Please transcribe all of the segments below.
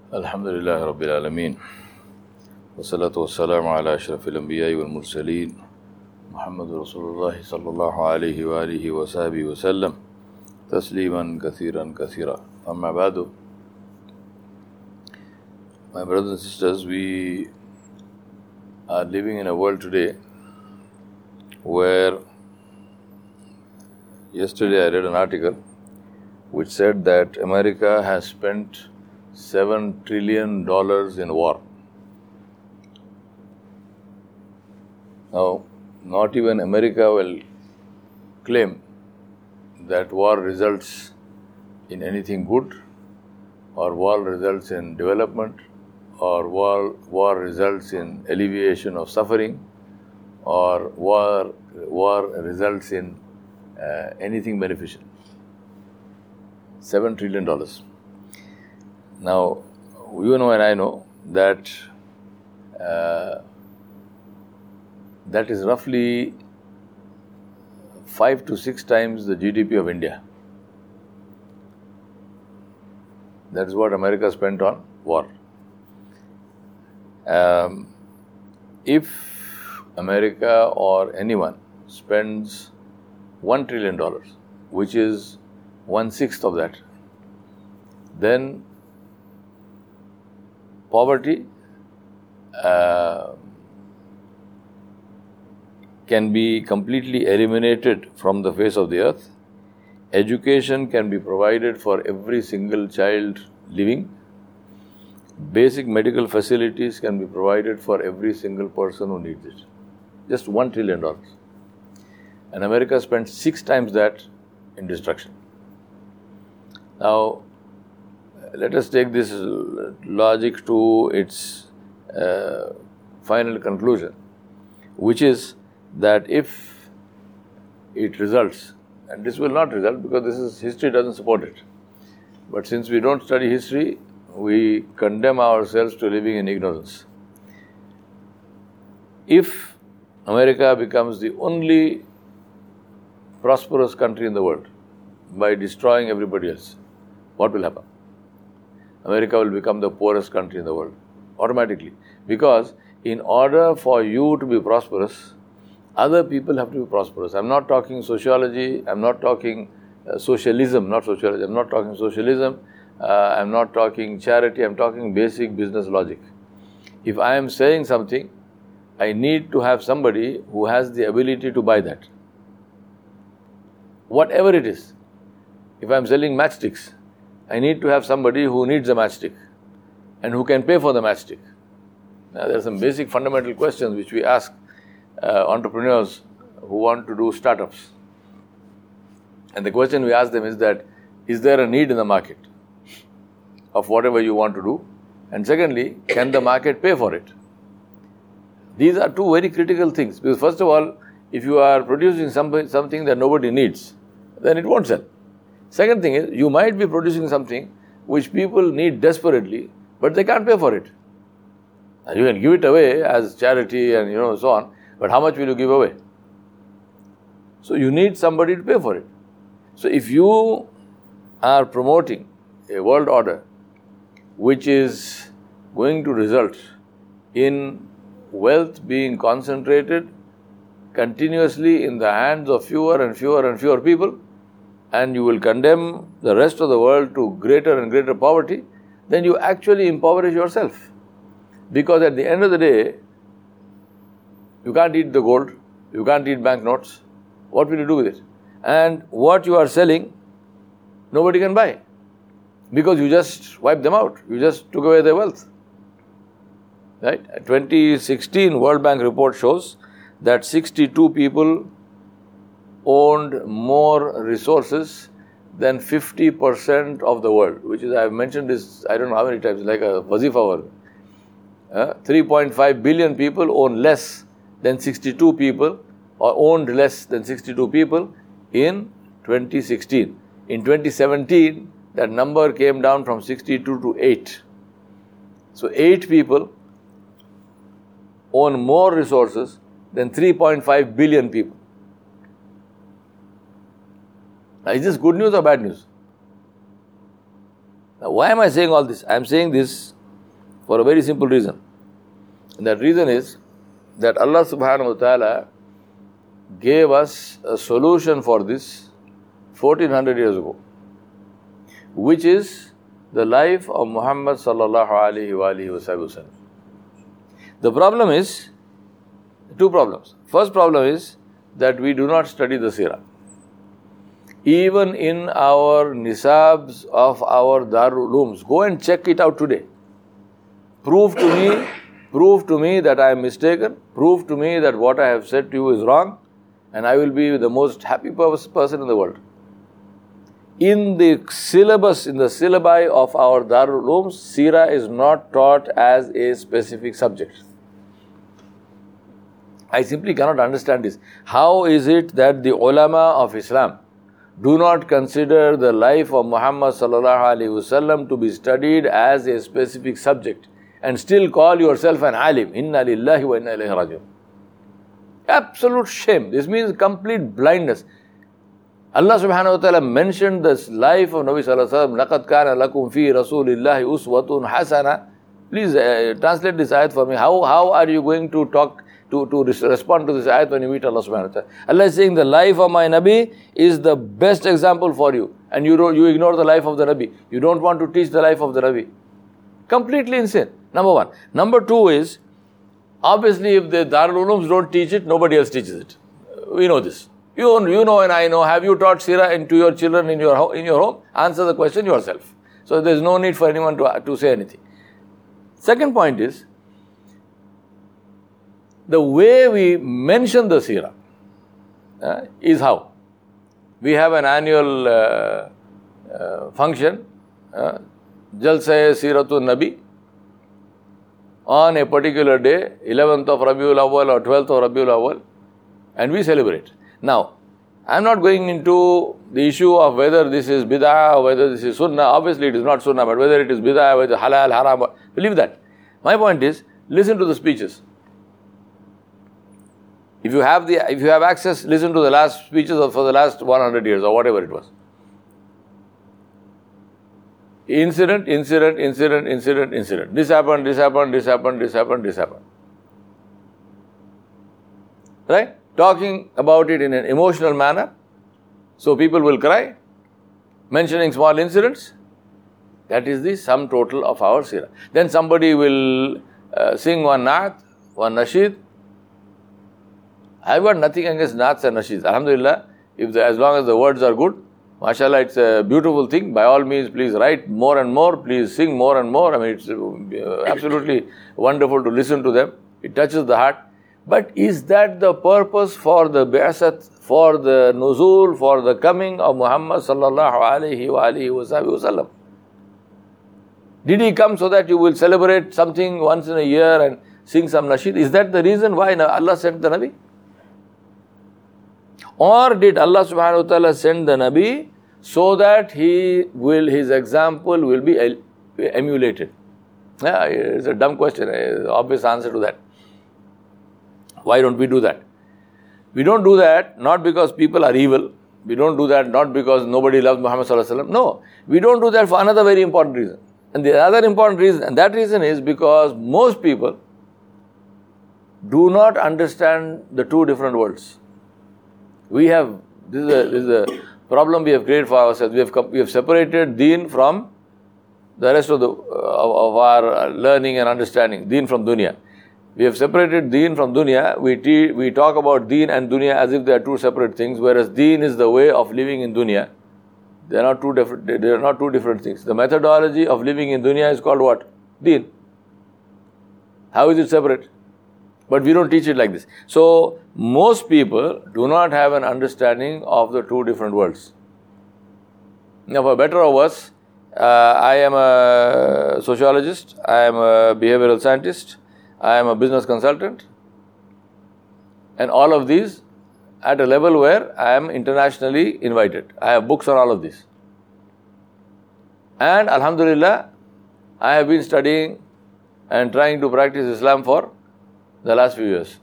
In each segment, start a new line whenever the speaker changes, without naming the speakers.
Alhamdulillah Rabbil Alameen. Wassalatu wassalamu ala ashrafil anbiya'i wal mursaleen. Muhammadur Rasulullah sallallahu alayhi wa alihi wa sahbihi wa sallam. Tasliman kathiran kathira. Amma ba'du. My brothers and sisters, we are living in a world today where yesterday I read an article which said that America has spent $7 trillion in war. Now, not even America will claim that war results in anything good, or war results in development, or war results in alleviation of suffering, or war results in anything beneficial. $7 trillion. Now, you know and I know that that is roughly 5 to 6 times the GDP of India. That is what America spent on war. If America or anyone spends $1 trillion, which is 1/6 of that, then poverty can be completely eliminated from the face of the earth. Education can be provided for every single child living. Basic medical facilities can be provided for every single person who needs it. Just $1 trillion. And America spent 6 times that in destruction. Now, let us take this logic to its final conclusion, which is that if it results, and this will not result because history doesn't support it, but since we don't study history, we condemn ourselves to living in ignorance. If America becomes the only prosperous country in the world by destroying everybody else, what will happen? America will become the poorest country in the world automatically, because in order for you to be prosperous, other people have to be prosperous. I'm not talking sociology, I'm not talking socialism, not sociology, I'm not talking socialism, I'm not talking charity, I'm talking basic business logic. If I am saying something, I need to have somebody who has the ability to buy that. Whatever it is. If I'm selling matchsticks, I need to have somebody who needs a matchstick and who can pay for the matchstick. Now, there are some basic fundamental questions which we ask entrepreneurs who want to do startups. And the question we ask them is that, is there a need in the market of whatever you want to do? And secondly, can the market pay for it? These are two very critical things. Because first of all, if you are producing something that nobody needs, then it won't sell. Second thing is, you might be producing something which people need desperately, but they can't pay for it. Now, you can give it away as charity and so on, but how much will you give away? So you need somebody to pay for it. So if you are promoting a world order which is going to result in wealth being concentrated continuously in the hands of fewer and fewer and fewer people, and you will condemn the rest of the world to greater and greater poverty, then you actually impoverish yourself. Because at the end of the day, you can't eat the gold, you can't eat banknotes. What will you do with it? And what you are selling, nobody can buy. Because you just wiped them out. You just took away their wealth. Right? A 2016 World Bank report shows that 62 people owned more resources than 50% of the world, which is, I've mentioned this, I don't know how many times, like a wazifa work. 3.5 billion people own less than 62 people, or owned less than 62 people in 2016. In 2017, that number came down from 62 to 8. So 8 people own more resources than 3.5 billion people. Now, is this good news or bad news? Now, why am I saying all this? I am saying this for a very simple reason. And that reason is that Allah subhanahu wa ta'ala gave us a solution for this 1400 years ago, which is the life of Muhammad sallallahu alaihi wasallam. The problem is, two problems. First problem is that we do not study the seerah. Even in our nisabs of our Darul Ulooms, go and check it out today. Prove to me that I am mistaken. Prove to me that what I have said to you is wrong, and I will be the most happy person in the world. In the syllabus, in the syllabi of our Darul Ulooms, seerah is not taught as a specific subject. I simply cannot understand this. How is it that the ulama of Islam do not consider the life of Muhammad sallallahu alaihi wasallam to be studied as a specific subject and still call yourself an alim? Inna lillahi wa inna ilayhi rajiun. Absolute shame. This means complete blindness. Allah subhanahu wa ta'ala mentioned this life of Nabi sallallahu alaihi wasallam. لَقَدْ كَانَ لَكُمْ فِي رَسُولِ اللَّهِ أُسْوَةٌ حَسَنَةٌ. Please translate this ayat for me. How are you going to talk to respond to this ayat when you meet Allah subhanahu wa ta'ala? Allah is saying the life of my Nabi is the best example for you, and you ignore the life of the Nabi. You don't want to teach the life of the Nabi. Completely insane. Number one. Number two is, obviously if the Darul Ulooms don't teach it, nobody else teaches it. We know this. You know and I know. Have you taught seerah to your children in your home? Answer the question yourself. So there is no need for anyone to say anything. Second point is, the way we mention the seerah is how. We have an annual function, Jalsa Seeratul Nabi, on a particular day, 11th of Rabiul Awwal or 12th of Rabiul Awwal, and we celebrate. Now, I am not going into the issue of whether this is bid'ah or whether this is sunnah. Obviously it is not sunnah, but whether it is bid'ah, whether halal, haram, believe that. My point is, listen to the speeches. If you have access, listen to the last speeches for the last 100 years or whatever it was. Incident. This happened. Right? Talking about it in an emotional manner, so people will cry. Mentioning small incidents. That is the sum total of our seerah. Then somebody will sing one naat, one nasheed. I've got nothing against naats and nasheeds. Alhamdulillah, as long as the words are good, mashallah, it's a beautiful thing. By all means, please write more and more. Please sing more and more. I mean, it's absolutely wonderful to listen to them. It touches the heart. But is that the purpose for the bi'asat, for the nuzul, for the coming of Muhammad sallallahu alaihi wasallam? Did he come so that you will celebrate something once in a year and sing some nasheed? Is that the reason why Allah sent the Nabi? Or did Allah subhanahu wa ta'ala send the Nabi so that his example will be emulated? Yeah, it's a dumb question. Obvious answer to that. Why don't we do that? We don't do that not because people are evil. We don't do that not because nobody loves Muhammad sallallahu alaihi wasallam. No, we don't do that for another very important reason. And the other important reason, and that reason is because most people do not understand the two different worlds. This is a problem we have created for ourselves. We have separated deen from the rest of our learning and understanding. Deen from dunya. We have separated deen from dunya. We talk about deen and dunya as if they are two separate things, whereas deen is the way of living in dunya. They are not two different things. The methodology of living in dunya is called what? Deen. How is it separate? But we don't teach it like this. So, most people do not have an understanding of the two different worlds. Now, for better or worse, I am a sociologist, I am a behavioral scientist, I am a business consultant, and all of these at a level where I am internationally invited. I have books on all of this. And Alhamdulillah, I have been studying and trying to practice Islam for the last few years.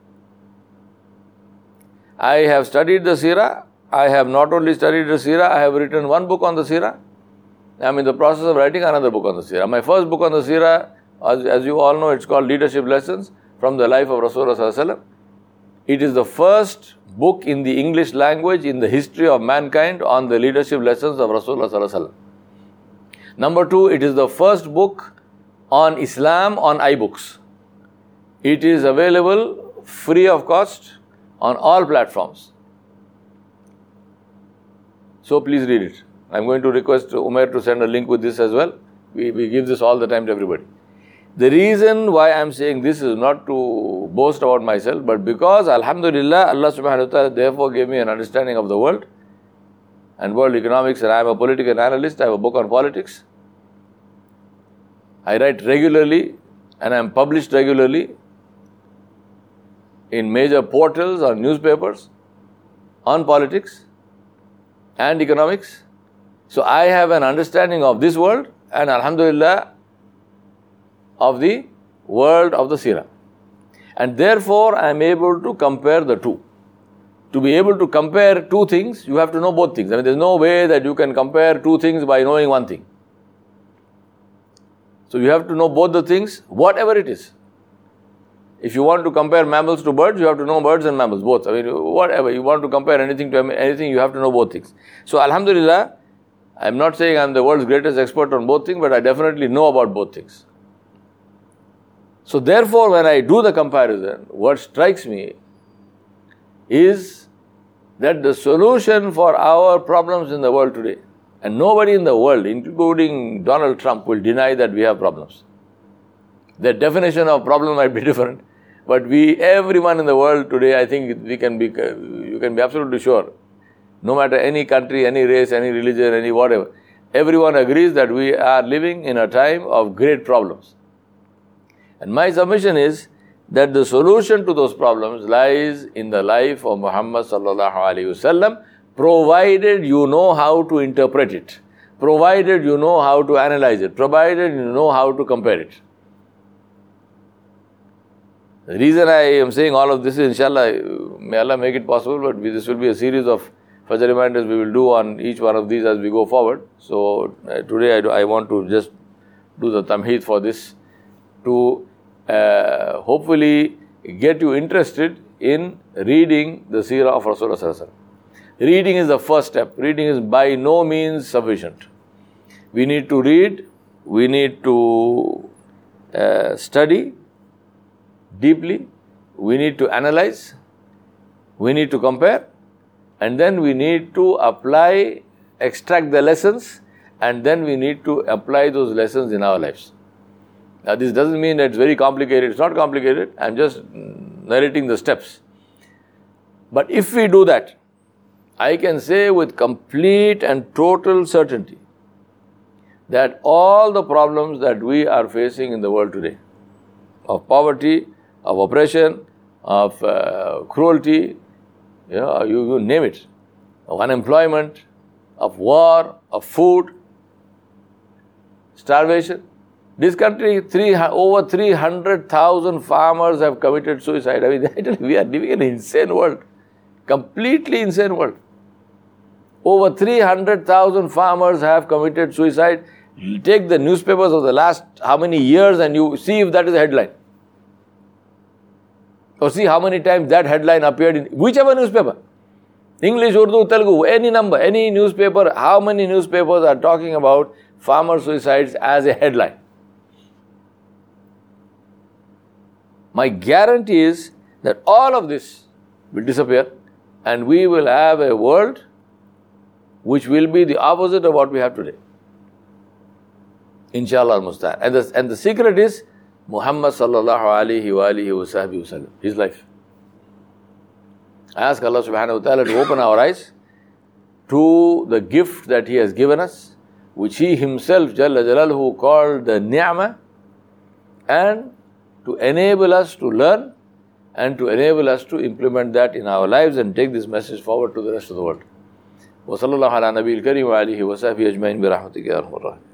I have studied the seerah. I have not only studied the seerah, I have written one book on the seerah. I am in the process of writing another book on the seerah. My first book on the seerah As you all know, it's called Leadership Lessons from the Life of Rasulullah Sallallahu Alaihi Wasallam. It is the first book in the English language in the history of mankind on the leadership lessons of Rasulullah Sallallahu Alaihi Wasallam. Number 2, it is the first book on Islam on iBooks. It is available free of cost on all platforms. So please read it. I'm going to request Umair to send a link with this as well. We give this all the time to everybody. The reason why I'm saying this is not to boast about myself, but because Alhamdulillah, Allah subhanahu wa ta'ala therefore gave me an understanding of the world and world economics, and I'm a political analyst. I have a book on politics. I write regularly and I'm published regularly in major portals or newspapers on politics and economics. So I have an understanding of this world and Alhamdulillah of the world of the Seerah. And therefore I am able to compare the two. To be able to compare two things, you have to know both things. I mean, there's no way that you can compare two things by knowing one thing. So you have to know both the things, whatever it is. If you want to compare mammals to birds, you have to know birds and mammals, both. I mean, whatever. You want to compare anything to anything, you have to know both things. So Alhamdulillah, I'm not saying I'm the world's greatest expert on both things, but I definitely know about both things. So therefore, when I do the comparison, what strikes me is that the solution for our problems in the world today, and nobody in the world, including Donald Trump, will deny that we have problems. The definition of problem might be different, but everyone in the world today, I think you can be absolutely sure, no matter any country, any race, any religion, any whatever, everyone agrees that we are living in a time of great problems. And my submission is that the solution to those problems lies in the life of Muhammad sallallahu alaihi wasallam, provided you know how to interpret it, provided you know how to analyze it, provided you know how to compare it. The reason I am saying all of this is, inshallah, may Allah make it possible, but this will be a series of Fajr reminders we will do on each one of these as we go forward. So today I want to just do the tamheed for this to hopefully get you interested in reading the seerah of Rasulullah Sallallahu Alaihi Wasallam. Reading is the first step. Reading is by no means sufficient. We need to read, we need to study deeply, we need to analyze, we need to compare, and then we need to apply, extract the lessons, and then we need to apply those lessons in our lives. Now this doesn't mean that it's very complicated. It's not complicated. I'm just narrating the steps. But if we do that, I can say with complete and total certainty that all the problems that we are facing in the world today, of poverty, of oppression, of cruelty, you name it, of unemployment, of war, of food, starvation. This country, over 300,000 farmers have committed suicide. I mean, we are living in an insane world, completely insane world. Over 300,000 farmers have committed suicide. Take the newspapers of the last how many years and you see if that is a headline. Or see how many times that headline appeared in whichever newspaper. English, Urdu, Telugu, any number, any newspaper, how many newspapers are talking about farmer suicides as a headline? My guarantee is that all of this will disappear and we will have a world which will be the opposite of what we have today. Inshallah al-Musta'an. And the secret is Muhammad sallallahu alayhi wa alihi wa sahbihi wa sallam, his life. I ask Allah subhanahu wa ta'ala to open our eyes to the gift that He has given us, which He Himself, Jalla Jalaluhu, called the ni'mah, and to enable us to learn and to enable us to implement that in our lives and take this message forward to the rest of the world. Wa sallallahu ala nabiyil kareem wa alihi wa sahbihi ajma'in bi rahmatika ya arhamar rahimin.